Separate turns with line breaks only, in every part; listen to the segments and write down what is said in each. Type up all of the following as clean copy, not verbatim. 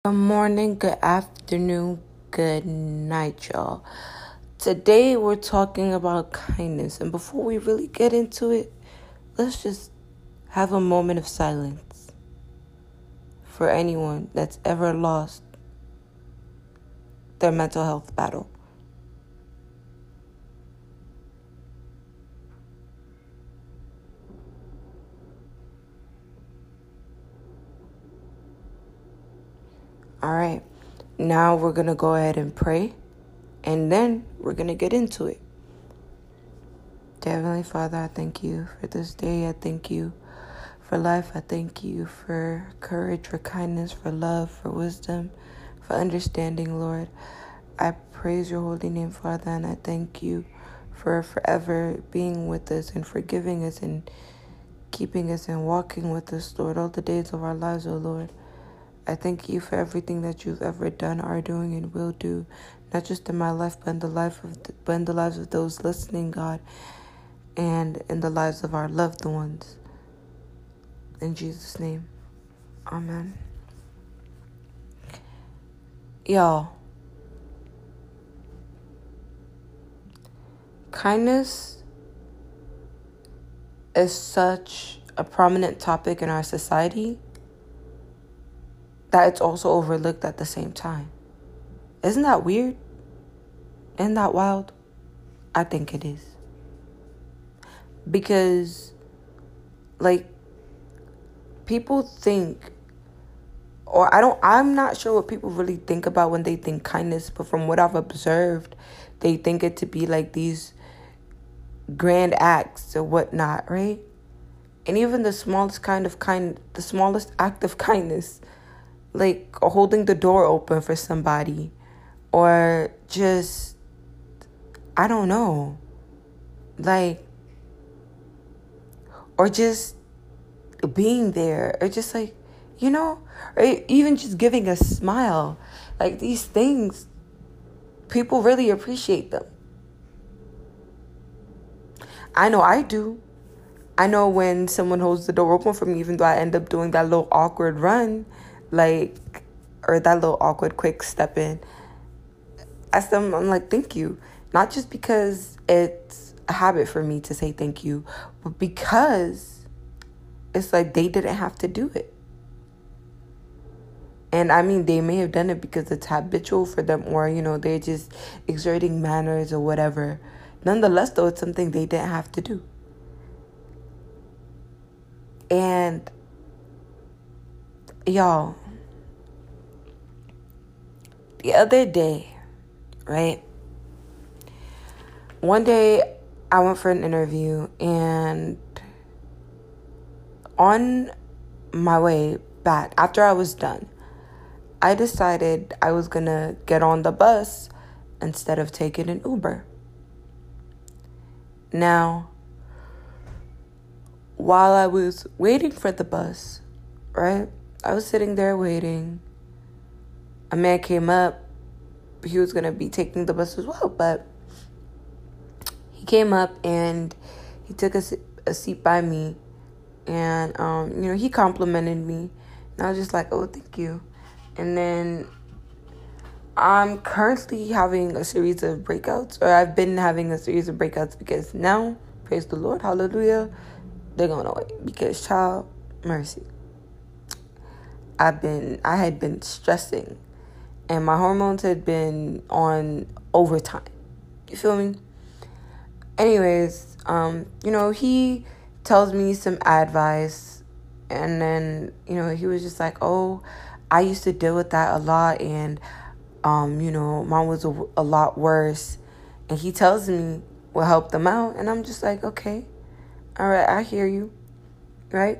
Good morning, good afternoon, good night, y'all. Today we're talking about kindness, and before we really get into it, let's just have a moment of silence for anyone that's ever lost their mental health battle. All right, now we're going to go ahead and pray, and then we're going to get into it. Dear Heavenly Father, I thank you for this day. I thank you for life. I thank you for courage, for kindness, for love, for wisdom, for understanding, Lord. I praise your holy name, Father, and I thank you for forever being with us and forgiving us and keeping us and walking with us, Lord, all the days of our lives, oh Lord. I thank you for everything that you've ever done, are doing, and will do, not just in my life, but in the lives of those listening, God, and in the lives of our loved ones. In Jesus' name, amen. Y'all, kindness is such a prominent topic in our society that it's also overlooked at the same time. Isn't that weird? Isn't that wild? I think it is. Because, people think, I'm not sure what people really think about when they think kindness, but from what I've observed, they think it to be like these grand acts or whatnot, right? And even the smallest act of kindness, like holding the door open for somebody, or just, I don't know, or just being there, or just or even just giving a smile. Like, these things, people really appreciate them. I know I do. I know when someone holds the door open for me, even though I end up doing that little awkward run, or that little awkward quick step in, I'm like, thank you. Not just because it's a habit for me to say thank you, but because it's like they didn't have to do it. And I mean, they may have done it because it's habitual for them, or, they're just exerting manners or whatever. Nonetheless, though, it's something they didn't have to do. And, y'all, the other day, right? One day, I went for an interview, and on my way back, after I was done, I decided I was going to get on the bus instead of taking an Uber. Now, while I was waiting for the bus, right, I was sitting there waiting. A man came up. He was going to be taking the bus as well, but he came up and he took a seat by me, and, he complimented me, and I was just like, oh, thank you. And then I'm currently having a series of breakouts, or I've been having a series of breakouts, because now, praise the Lord, hallelujah, they're going away, because, child, mercy. I had been stressing, and my hormones had been on overtime. You feel me? Anyways, he tells me some advice, and then, he was just like, oh, I used to deal with that a lot, and, mine was a lot worse. And he tells me what helped them out, and I'm just like, okay, all right, I hear you, right?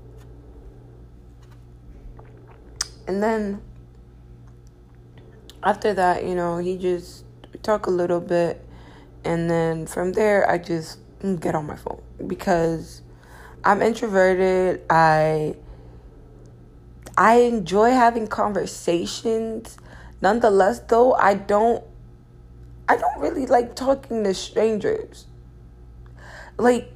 And then after that, he just talk a little bit, and then from there, I just get on my phone, because I'm introverted. I enjoy having conversations. Nonetheless, though, I don't really like talking to strangers. Like,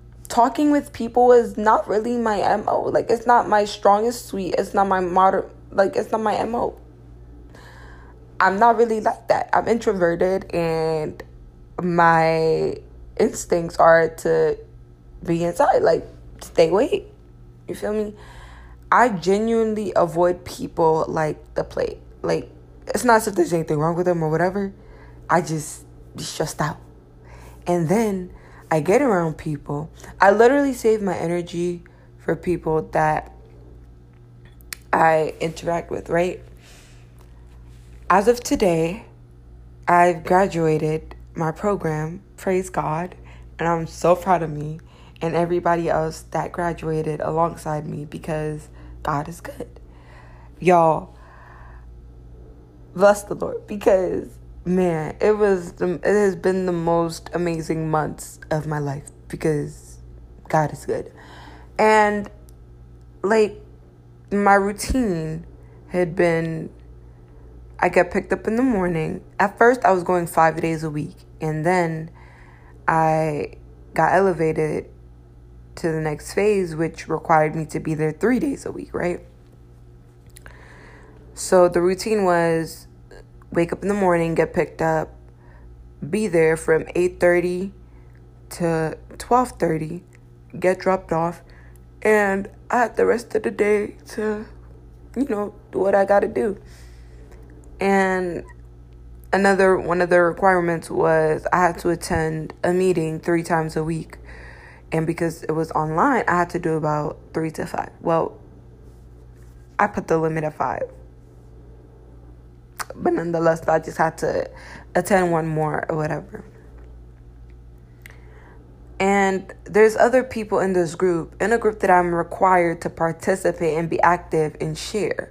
talking with people is not really my MO. Like, it's not my strongest suite. It's not my Like, it's not my MO. I'm not really like that. I'm introverted, and my instincts are to be inside, like, stay away. You feel me? I genuinely avoid people like the plague. Like, it's not as if there's anything wrong with them or whatever. I just be stressed out. And then I get around people. I literally save my energy for people that I interact with, right? As of today, I've graduated my program, praise God, and I'm so proud of me and everybody else that graduated alongside me, because God is good. Y'all, bless the Lord, because, man, it has been the most amazing months of my life, because God is good. And, like, my routine had been, I got picked up in the morning. At first, I was going 5 days a week. And then I got elevated to the next phase, which required me to be there 3 days a week, right? So the routine was wake up in the morning, get picked up, be there from 8:30 to 12:30, get dropped off, and I had the rest of the day to, do what I got to do. And one of the requirements was I had to attend a meeting 3 times a week. And because it was online, I had to do about 3 to 5. Well, I put the limit at 5. But nonetheless, I just had to attend one more or whatever. And there's other people in this group, in a group that I'm required to participate and be active and share.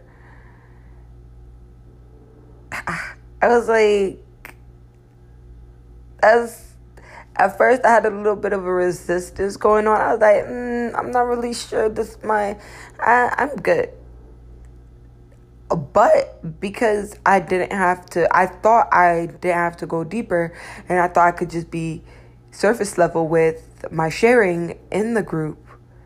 I was like, at first I had a little bit of a resistance going on. I was like, I'm not really sure I'm good. But because I thought I didn't have to go deeper, and I thought I could just be surface level with my sharing in the group,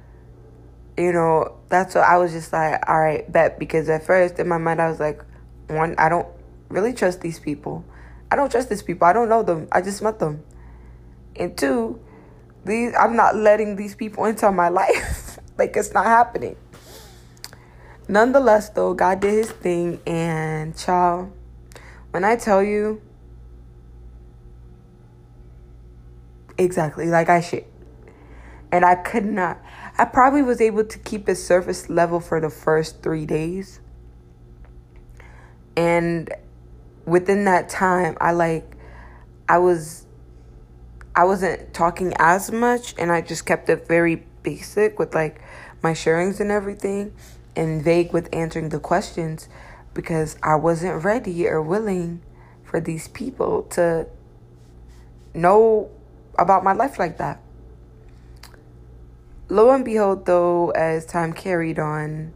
that's what I was just like, all right, bet. Because at first in my mind, I was like, one, I don't really trust these people. I don't trust these people. I don't know them. I just met them. And 2, I'm not letting these people into my life. Like, it's not happening. Nonetheless, though, God did his thing. And, child, when I tell you, exactly, like I shit. And I probably was able to keep it surface level for the first 3 days. And within that time, I wasn't talking as much, and I just kept it very basic with, like, my sharings and everything, and vague with answering the questions, because I wasn't ready or willing for these people to know about my life like that. Lo and behold, though, as time carried on,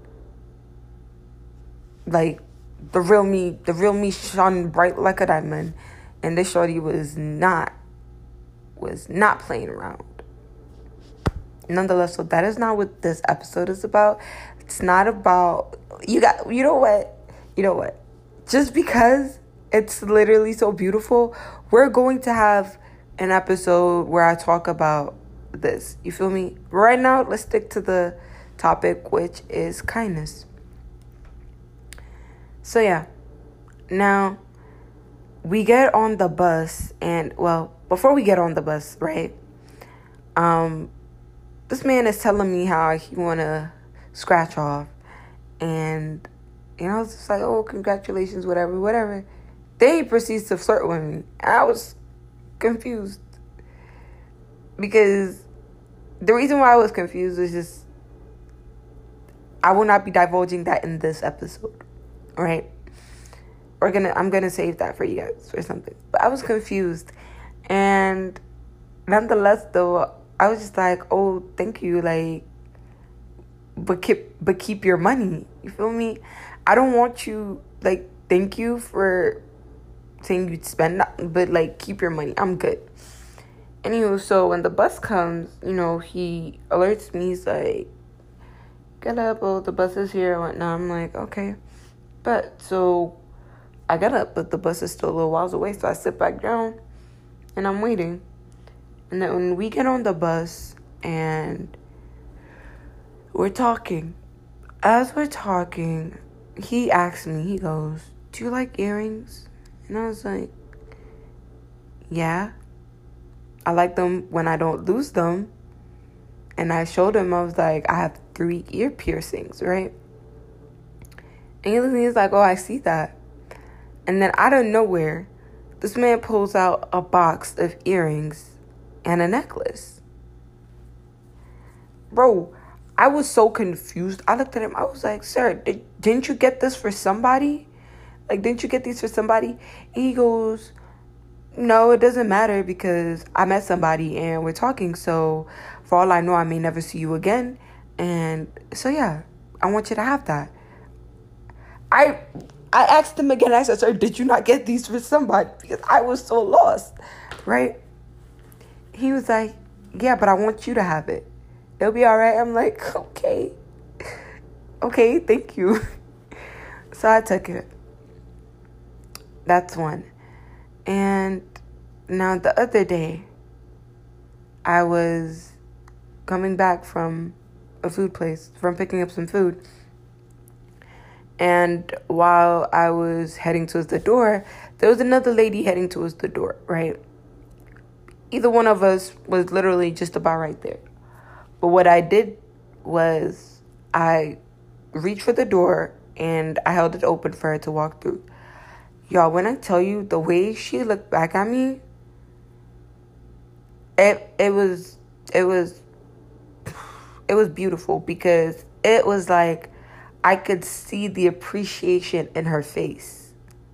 like, the real me shone bright like a diamond, and this shorty was not playing around. Nonetheless, so that is not what this episode is about. It's not about, you know what? Just because it's literally so beautiful, we're going to have an episode where I talk about this. You feel me? Right now, let's stick to the topic, which is kindness. So yeah, now we get on the bus, and before we get on the bus, right? This man is telling me how he wanna scratch off, and I was just like, oh, congratulations, whatever. Then he proceeds to flirt with me. I was confused, because the reason why I was confused was just, I will not be divulging that in this episode. Right? I'm gonna save that for you guys or something. But I was confused, and nonetheless, though, I was just like, "Oh, thank you," like, but keep your money. You feel me? I don't want you, like, thank you for saying you'd spend that, but, like, keep your money. I'm good. Anywho, so when the bus comes, he alerts me. He's like, "Get up, oh, the bus is here," and whatnot. I'm like, okay. But so I got up, but the bus is still a little whiles away. So I sit back down and I'm waiting. And then when we get on the bus and we're talking, as we're talking, he asked me, he goes, "Do you like earrings?" And I was like, "Yeah. I like them when I don't lose them." And I showed him, I was like, "I have 3 ear piercings, right?" And he's like, "Oh, I see that." And then out of nowhere, this man pulls out a box of earrings and a necklace. Bro, I was so confused. I looked at him. I was like, "Sir, didn't you get this for somebody? Like, didn't you get these for somebody?" And he goes, "No, it doesn't matter because I met somebody and we're talking. So for all I know, I may never see you again. And so, yeah, I want you to have that." I asked him again. I said, "Sir, did you not get these for somebody?" Because I was so lost, right? He was like, "Yeah, but I want you to have it. It'll be all right." I'm like, "Okay. Okay, thank you." So I took it. That's one. And now the other day, I was coming back from a food place, from picking up some food. And while I was heading towards the door, there was another lady heading towards the door, right? Either one of us was literally just about right there. But what I did was I reached for the door and I held it open for her to walk through. Y'all, when I tell you the way she looked back at me, it was beautiful because it was like I could see the appreciation in her face.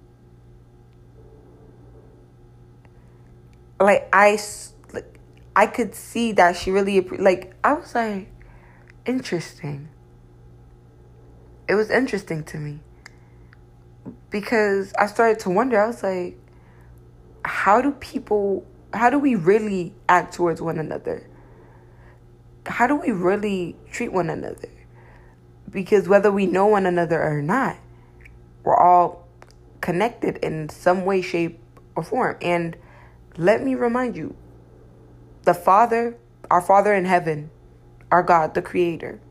Like I could see that she really I was like, interesting. It was interesting to me because I started to wonder. I was like, how do we really act towards one another? How do we really treat one another? Because whether we know one another or not, we're all connected in some way, shape, or form. And let me remind you, the Father, our Father in heaven, our God, the Creator,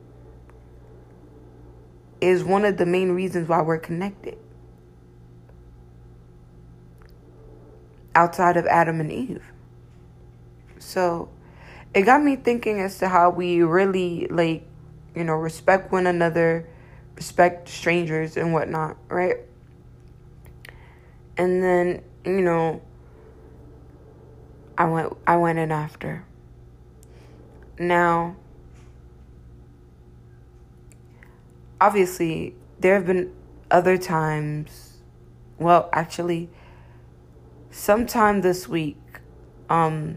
is one of the main reasons why we're connected. Outside of Adam and Eve. So it got me thinking as to how we really respect one another, respect strangers and whatnot, right? And then, I went in after. Now, obviously, there have been other times, well, actually, sometime this week, a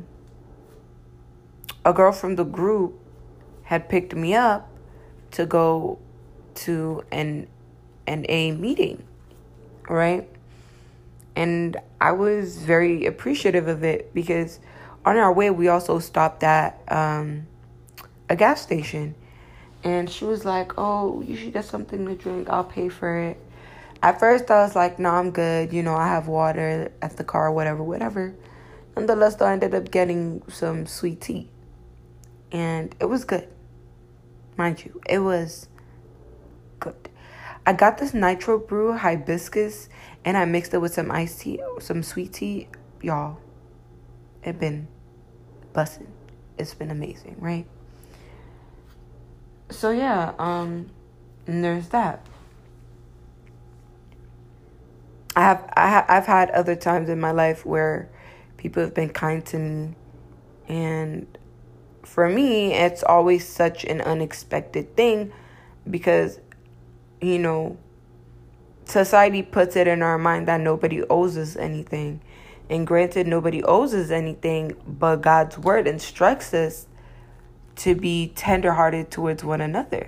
girl from the group had picked me up to go to an A meeting, right? And I was very appreciative of it because on our way, we also stopped at a gas station. And she was like, "Oh, you should get something to drink. I'll pay for it." At first, I was like, "No, I'm good. I have water at the car, whatever. Nonetheless, though, I ended up getting some sweet tea. And it was good. Mind you, it was good. I got this nitro brew hibiscus, and I mixed it with some iced tea, some sweet tea. Y'all, it been bussin'. It's been amazing, right? So, yeah, and there's that. I've had other times in my life where people have been kind to me, and for me, it's always such an unexpected thing because, society puts it in our mind that nobody owes us anything. And granted, nobody owes us anything, but God's word instructs us to be tenderhearted towards one another,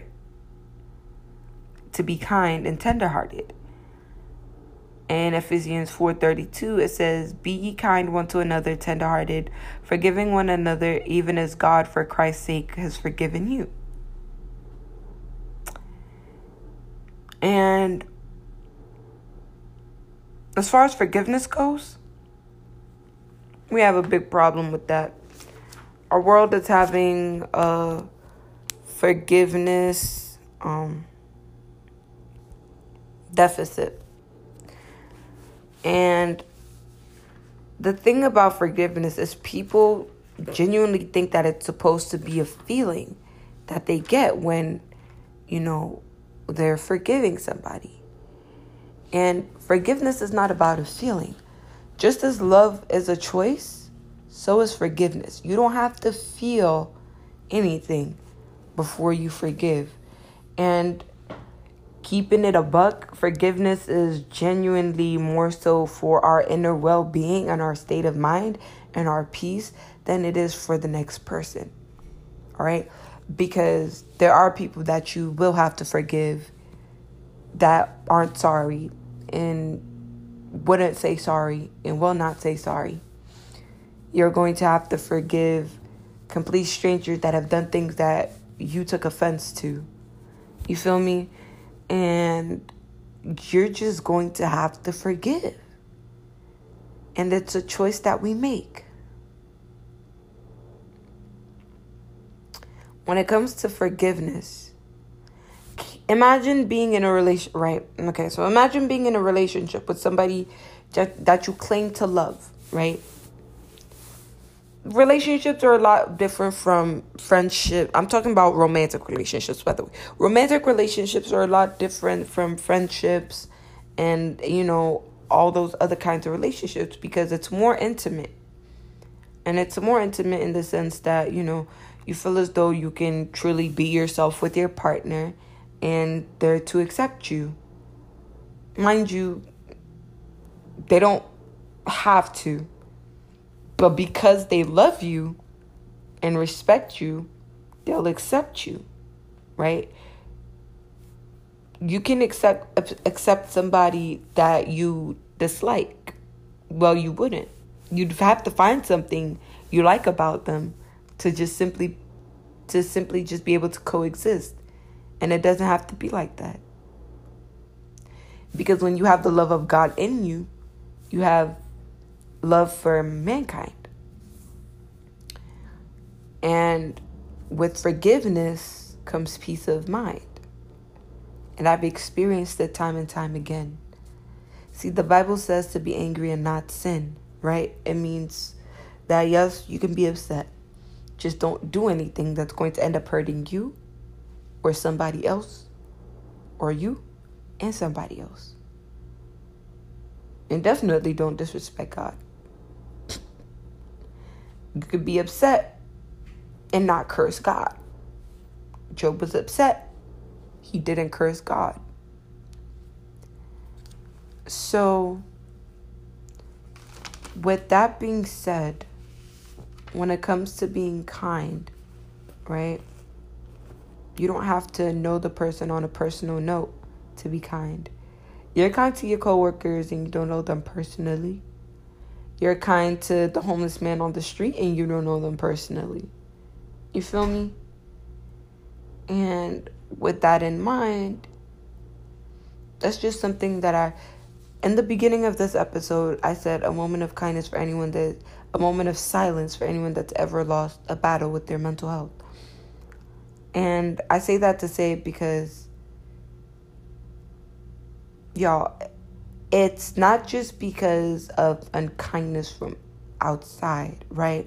to be kind and tenderhearted. In Ephesians 4:32, it says, "Be ye kind one to another, tenderhearted, forgiving one another, even as God for Christ's sake has forgiven you." And as far as forgiveness goes, we have a big problem with that. Our world is having a forgiveness deficit. And the thing about forgiveness is people genuinely think that it's supposed to be a feeling that they get when, they're forgiving somebody. And forgiveness is not about a feeling. Just as love is a choice, so is forgiveness. You don't have to feel anything before you forgive. And keeping it a buck, forgiveness is genuinely more so for our inner well-being and our state of mind and our peace than it is for the next person. All right? Because there are people that you will have to forgive that aren't sorry and wouldn't say sorry and will not say sorry. You're going to have to forgive complete strangers that have done things that you took offense to. You feel me? And you're just going to have to forgive. And it's a choice that we make. When it comes to forgiveness, imagine being in a relationship, right? Okay, so imagine being in a relationship with somebody that you claim to love, right? Relationships are a lot different from friendship. I'm talking about romantic relationships, by the way. Romantic relationships are a lot different from friendships and, all those other kinds of relationships because it's more intimate. And it's more intimate in the sense that, you feel as though you can truly be yourself with your partner and they're to accept you. Mind you, they don't have to. But because they love you and respect you, they'll accept you, right? You can accept somebody that you dislike. Well, you wouldn't. You'd have to find something you like about them to simply just be able to coexist. And it doesn't have to be like that. Because when you have the love of God in you, you have love for mankind. And with forgiveness comes peace of mind. And I've experienced it time and time again. See, the Bible says to be angry and not sin, right? It means that, yes, you can be upset. Just don't do anything that's going to end up hurting you or somebody else or you and somebody else. And definitely don't disrespect God. You could be upset and not curse God. Job was upset. He didn't curse God. So, with that being said, when it comes to being kind, right? You don't have to know the person on a personal note to be kind. You're kind to your coworkers and you don't know them personally. You're kind to the homeless man on the street and you don't know them personally. You feel me? And with that in mind, that's just something that in the beginning of this episode, I said a moment of kindness for anyone a moment of silence for anyone that's ever lost a battle with their mental health. And I say that to say it because, y'all, it's not just because of unkindness from outside, right?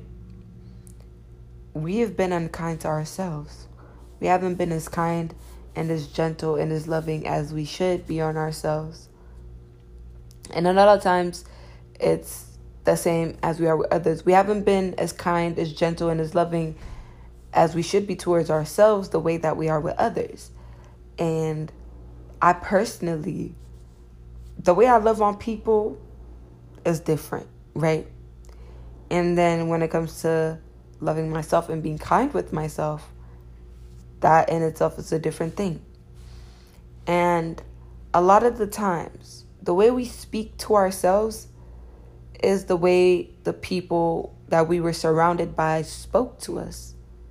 We have been unkind to ourselves. We haven't been as kind and as gentle and as loving as we should be on ourselves. And a lot of times, it's the same as we are with others. We haven't been as kind, as gentle, and as loving as we should be towards ourselves the way that we are with others. And I personally, the way I love on people is different, right? And then when it comes to loving myself and being kind with myself, that in itself is a different thing. And a lot of the times, the way we speak to ourselves is the way the people that we were surrounded by spoke to us.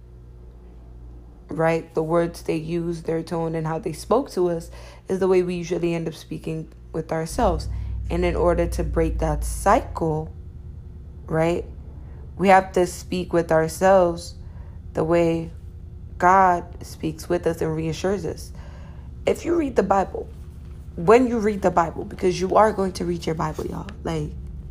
Right? The words they use, their tone, and how they spoke to us is the way we usually end up speaking with ourselves. And in order to break that cycle, right, we have to speak with ourselves the way God speaks with us and reassures us. If you read the Bible, when you read the Bible, because you are going to read your Bible, y'all. Like,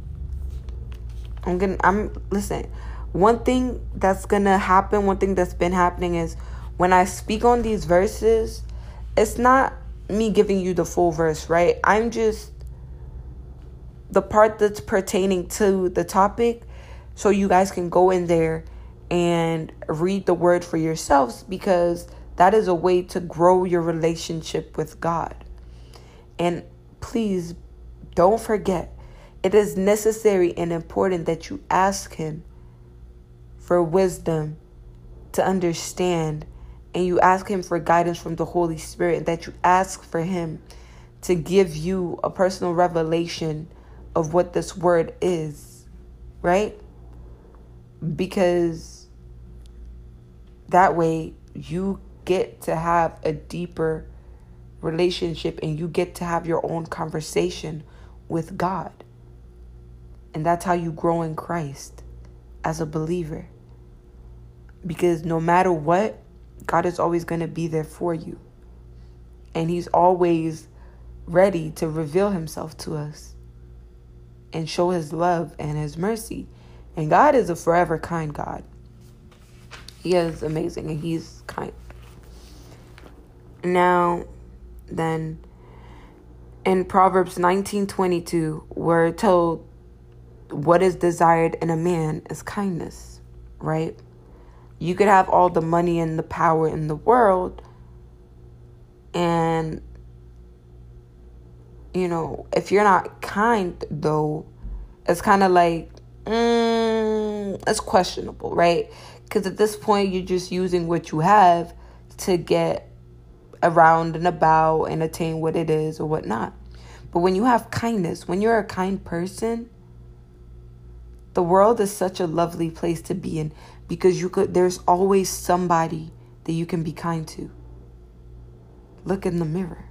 listen, one thing that's gonna happen, one thing that's been happening is when I speak on these verses, it's not me giving you the full verse, right? I'm just the part that's pertaining to the topic, so you guys can go in there and read the word for yourselves, because that is a way to grow your relationship with God. And please don't forget, it is necessary and important that you ask him for wisdom to understand, and you ask him for guidance from the Holy Spirit, and that you ask for him to give you a personal revelation of what this word is, right? Because that way you get to have a deeper relationship, and you get to have your own conversation with God. And that's how you grow in Christ as a believer. Because no matter what, God is always going to be there for you. And he's always ready to reveal himself to us and show his love and his mercy. And God is a forever kind God. He is amazing and he's kind. Now, then, in Proverbs 19:22, we're told what is desired in a man is kindness, right? You could have all the money and the power in the world, and, you know, if you're not kind, though, it's kind of like, it's questionable, right? Because at this point, you're just using what you have to get around and about and attain what it is or whatnot. But when you have kindness, when you're a kind person, the world is such a lovely place to be in, because there's always somebody that you can be kind to. Look in the mirror.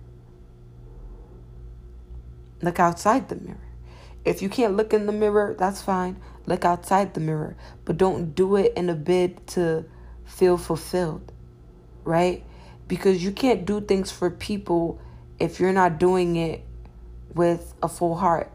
Look outside the mirror. If you can't look in the mirror, that's fine. Look outside the mirror. But don't do it in a bid to feel fulfilled, right? Because you can't do things for people if you're not doing it with a full heart.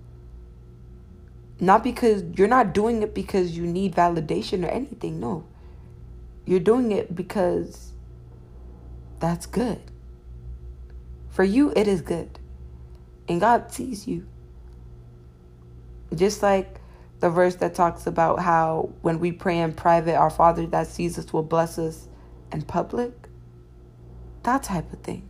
Not because you're not doing it because you need validation or anything. No. You're doing it because that's good. For you, it is good. And God sees you. Just like the verse that talks about how when we pray in private, our Father that sees us will bless us in public. That type of thing.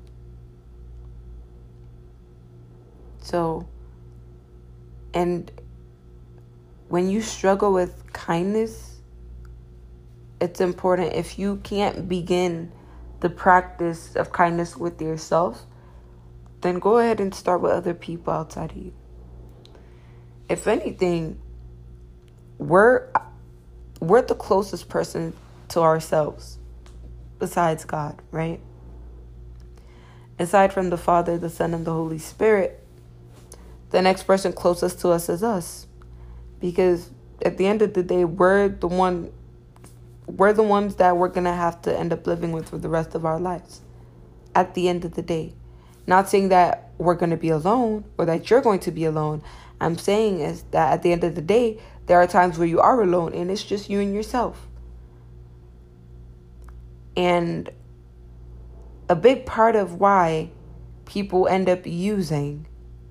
So, and when you struggle with kindness, it's important. If you can't begin the practice of kindness with yourself, then go ahead and start with other people outside of you. If anything, we're the closest person to ourselves besides God, right? Aside from the Father, the Son, and the Holy Spirit, the next person closest to us is us. Because at the end of the day, we're the ones that we're going to have to end up living with for the rest of our lives. At the end of the day. Not saying that we're going to be alone or that you're going to be alone. I'm saying is that at the end of the day, there are times where you are alone and it's just you and yourself. And a big part of why people end up using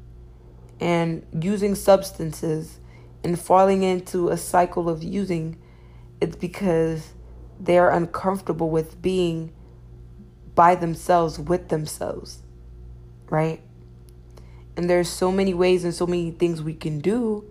substances and falling into a cycle of using, it's because they're uncomfortable with being by themselves, with themselves, right? And there's so many ways and so many things we can do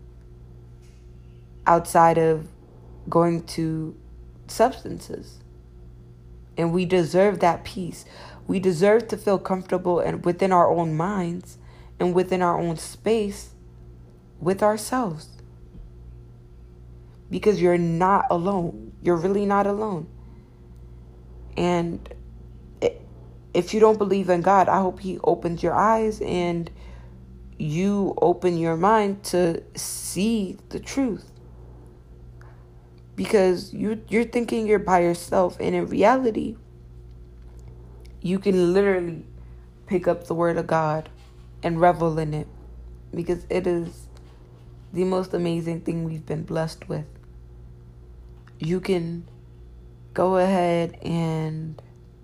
outside of going to substances. And we deserve that peace. We deserve to feel comfortable and within our own minds and within our own space with ourselves. Because you're not alone. You're really not alone. And if you don't believe in God, I hope He opens your eyes and you open your mind to see the truth. Because you're thinking you're by yourself, and in reality, you can literally pick up the word of God and revel in it, because it is the most amazing thing we've been blessed with. You can go ahead and,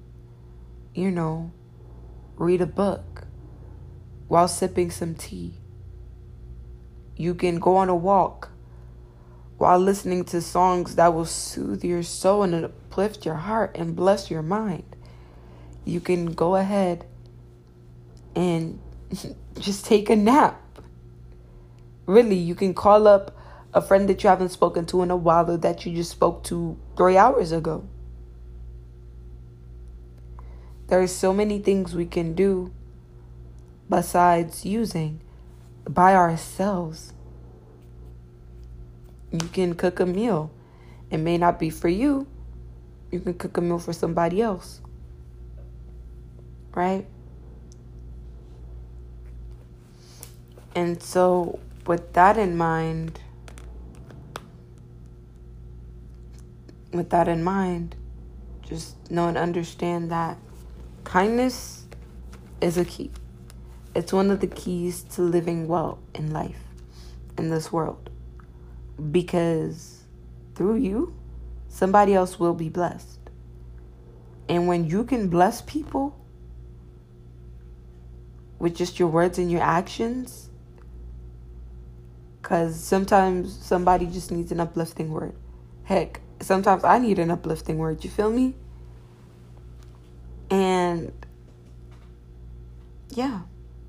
read a book while sipping some tea. You can go on a walk while listening to songs that will soothe your soul and uplift your heart and bless your mind. You can go ahead and just take a nap. Really, you can call up a friend that you haven't spoken to in a while, or that you just spoke to 3 hours ago. There are so many things we can do besides using by ourselves. You can cook a meal. It may not be for you. You can cook a meal for somebody else. Right? And so, with that in mind, just know and understand that kindness is a key. It's one of the keys to living well in life, in this world. Because through you, somebody else will be blessed. And when you can bless people with just your words and your actions, because sometimes somebody just needs an uplifting word. Heck, sometimes I need an uplifting word. You feel me? And yeah.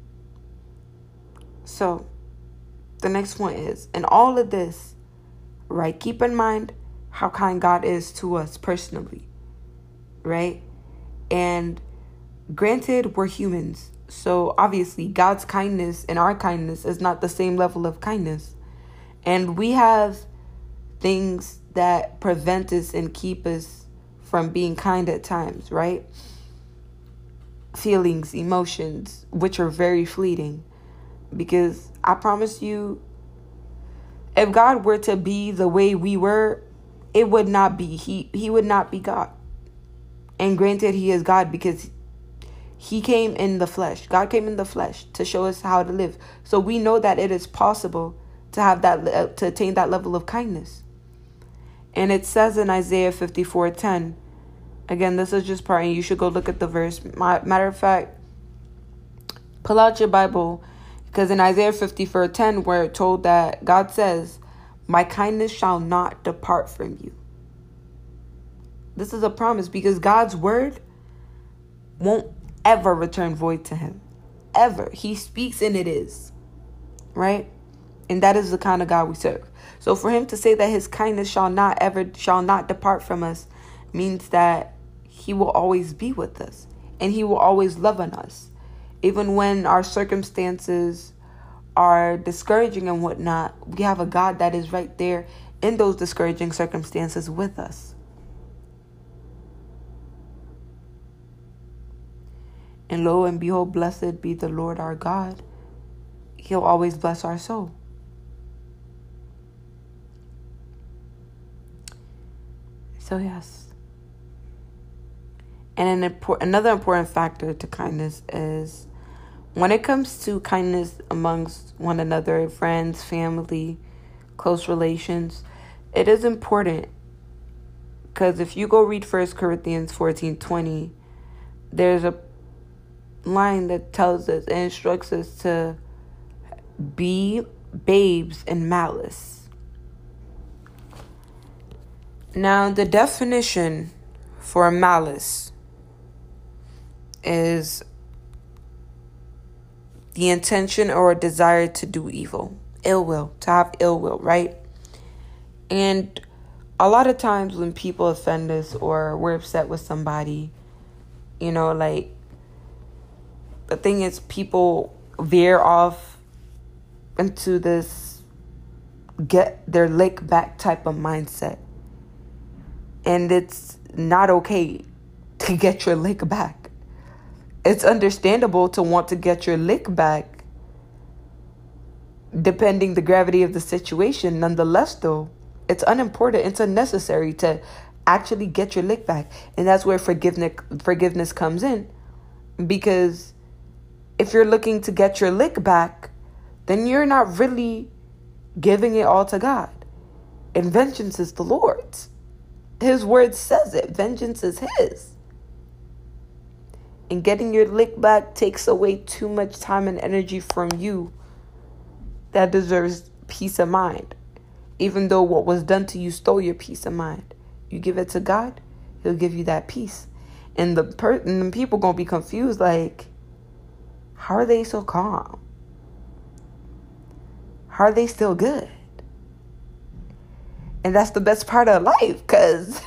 So the next point is, in all of this, right, keep in mind how kind God is to us personally, right? And granted, we're humans. So obviously God's kindness and our kindness is not the same level of kindness. And we have things that prevent us and keep us from being kind at times, right? Feelings, emotions, which are very fleeting. Because I promise you, if God were to be the way we were, it would not be. He would not be God. And granted, he is God because he came in the flesh. God came in the flesh to show us how to live. So we know that it is possible to have that, to attain that level of kindness. And it says in Isaiah 54:10, again, this is just part, and you should go look at the verse. Matter of fact, pull out your Bible, because in Isaiah 54:10, we're told that God says, "My kindness shall not depart from you." This is a promise, because God's word won't ever return void to him. Ever. He speaks and it is. Right? And that is the kind of God we serve. So for him to say that his kindness shall not depart from us means that he will always be with us. And he will always love on us. Even when our circumstances are discouraging and whatnot, we have a God that is right there in those discouraging circumstances with us. And lo and behold, blessed be the Lord our God. He'll always bless our soul. So yes. And another important factor to kindness is, when it comes to kindness amongst one another, friends, family, close relations, it is important. Because if you go read 1 Corinthians 14:20, there's a line that tells us and instructs us to be babes in malice. Now, the definition for malice is the intention or a desire to do evil, ill will, to have ill will, right? And a lot of times when people offend us or we're upset with somebody, like, the thing is, people veer off into this get their lick back type of mindset. And it's not okay to get your lick back. It's understandable to want to get your lick back, depending the gravity of the situation, nonetheless, though, it's unimportant. It's unnecessary to actually get your lick back. And that's where forgiveness comes in. Because if you're looking to get your lick back, then you're not really giving it all to God. And vengeance is the Lord's. His word says it. Vengeance is his. And getting your lick back takes away too much time and energy from you that deserves peace of mind. Even though what was done to you stole your peace of mind. You give it to God, he'll give you that peace. And the people going to be confused, like, how are they so calm? How are they still good? And that's the best part of life, because,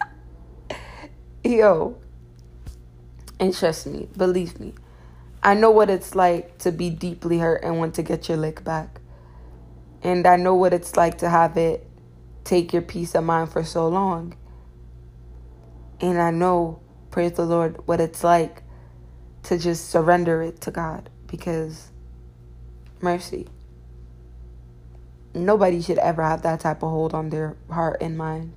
and trust me, believe me, I know what it's like to be deeply hurt and want to get your lick back. And I know what it's like to have it take your peace of mind for so long. And I know, praise the Lord, what it's like to just surrender it to God. Because, mercy, nobody should ever have that type of hold on their heart and mind.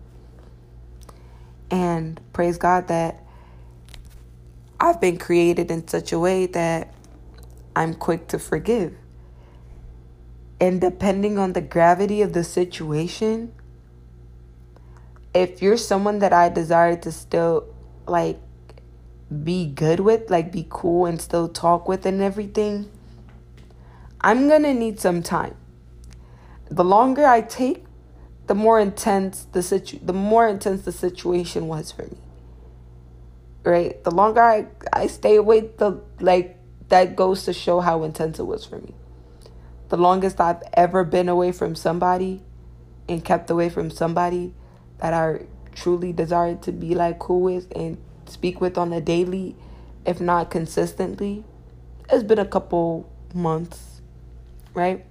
And praise God that I've been created in such a way that I'm quick to forgive. And depending on the gravity of the situation, if you're someone that I desire to still, like, be good with, like, be cool and still talk with and everything, I'm going to need some time. The longer I take, the more intense the situation was for me. Right? The longer I stay away, that goes to show how intense it was for me. The longest I've ever been away from somebody and kept away from somebody that I truly desired to be, like, cool with and speak with on a daily, if not consistently, it's been a couple months, right?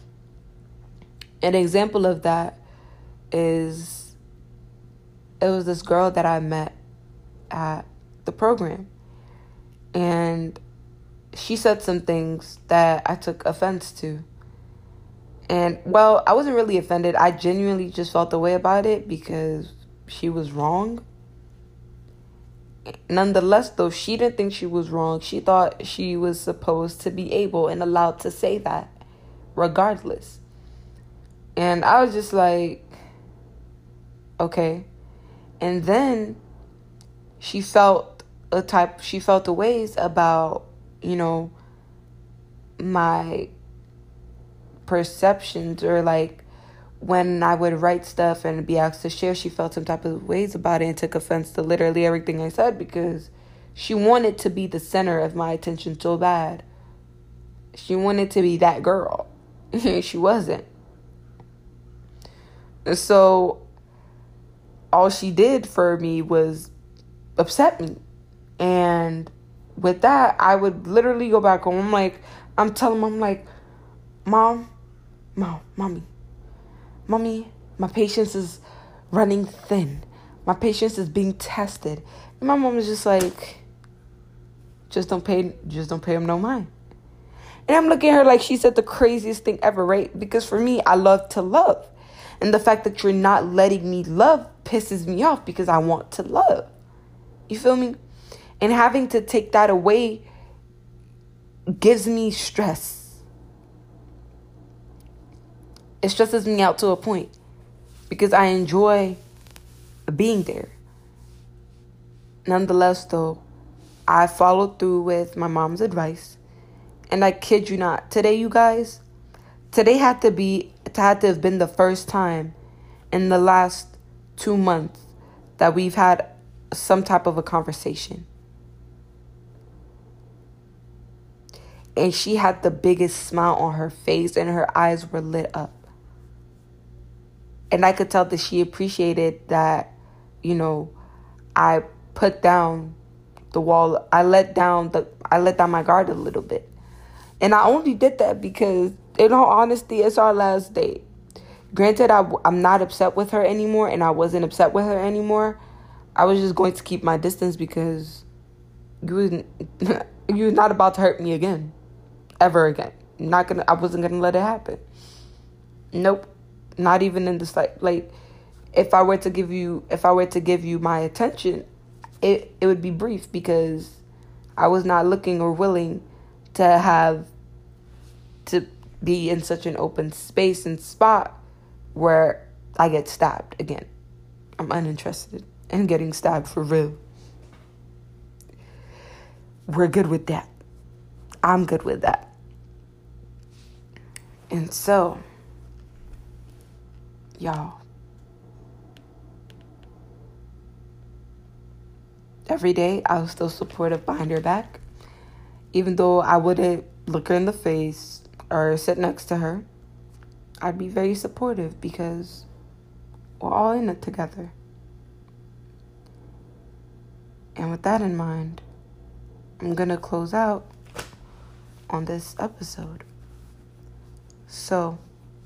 An example of that is, it was this girl that I met at the program, and she said some things that I took offense to. And, well, I wasn't really offended. I genuinely just felt the way about it because she was wrong. Nonetheless, though, she didn't think she was wrong. She thought she was supposed to be able and allowed to say that regardless. And I was just like, okay. And then she felt the ways about, my perceptions, or like when I would write stuff and be asked to share, she felt some type of ways about it and took offense to literally everything I said because she wanted to be the center of my attention so bad. She wanted to be that girl. She wasn't. And so all she did for me was upset me. And with that, I would literally go back home. I'm telling mom, Mommy, my patience is running thin. My patience is being tested. And my mom was just like, just don't pay him no mind. And I'm looking at her like she said the craziest thing ever, right? Because for me, I love to love. And the fact that you're not letting me love pisses me off because I want to love. You feel me? And having to take that away gives me stress. It stresses me out to a point because I enjoy being there. Nonetheless, though, I followed through with my mom's advice. And I kid you not, today, you guys, today had to have been the first time in the last 2 months that we've had some type of a conversation. And she had the biggest smile on her face and her eyes were lit up. And I could tell that she appreciated that, I put down the wall. I let down my guard a little bit. And I only did that because, in all honesty, it's our last date. Granted, I'm not upset with her anymore, and I wasn't upset with her anymore. I was just going to keep my distance because you was not about to hurt me again. Ever again. I wasn't gonna let it happen. Nope. Not even in the slight. Like, if I were to give you my attention, it would be brief, because I was not looking or willing to be in such an open space and spot where I get stabbed again. I'm uninterested in getting stabbed for real. We're good with that. I'm good with that. And so, y'all, every day I was still supportive behind her back. Even though I wouldn't look her in the face or sit next to her, I'd be very supportive, because we're all in it together. And with that in mind, I'm going to close out on this episode. So,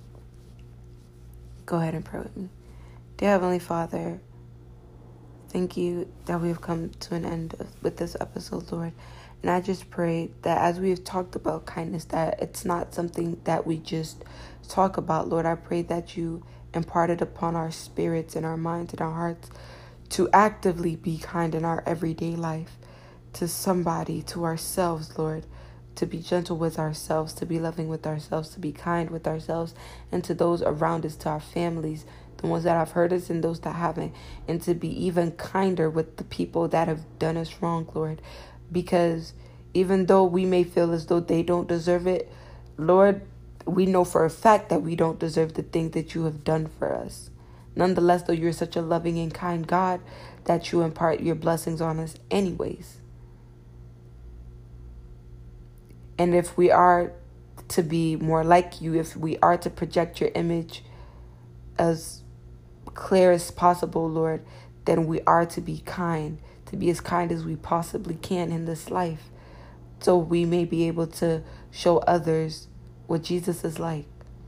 go ahead and pray with me. Dear Heavenly Father, thank you that we have come to an end with this episode, Lord. And I just pray that as we have talked about kindness, that it's not something that we just talk about, Lord. I pray that you impart it upon our spirits and our minds and our hearts to actively be kind in our everyday life, to somebody, to ourselves, Lord, to be gentle with ourselves, to be loving with ourselves, to be kind with ourselves, and to those around us, to our families, the ones that have hurt us and those that haven't, and to be even kinder with the people that have done us wrong, Lord. Because even though we may feel as though they don't deserve it, Lord, we know for a fact that we don't deserve the thing that you have done for us. Nonetheless, though, you're such a loving and kind God that you impart your blessings on us anyways. And if we are to be more like you, if we are to project your image as clear as possible, Lord, then we are to be kind, to be as kind as we possibly can in this life, so we may be able to show others what Jesus is like.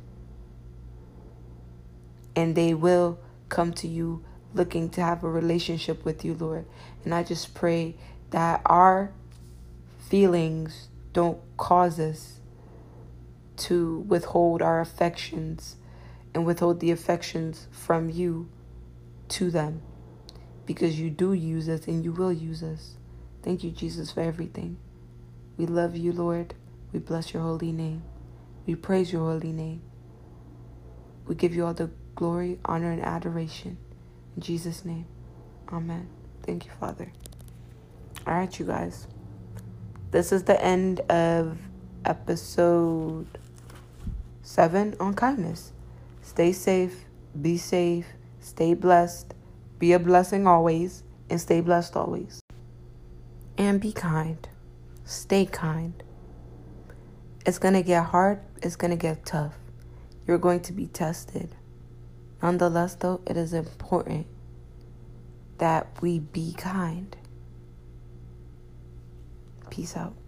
And they will come to you looking to have a relationship with you, Lord. And I just pray that our feelings don't cause us to withhold our affections and withhold the affections from you to them, because you do use us and you will use us. Thank you, Jesus, for everything. We love you, Lord. We bless your holy name. We praise your holy name. We give you all the glory, honor, and adoration. In Jesus' name, amen. Thank you, Father. All right, you guys. This is the end of episode 7 on kindness. Stay safe, be safe, stay blessed, be a blessing always, and stay blessed always. And be kind. Stay kind. It's going to get hard. It's going to get tough. You're going to be tested. Nonetheless, though, it is important that we be kind. Peace out.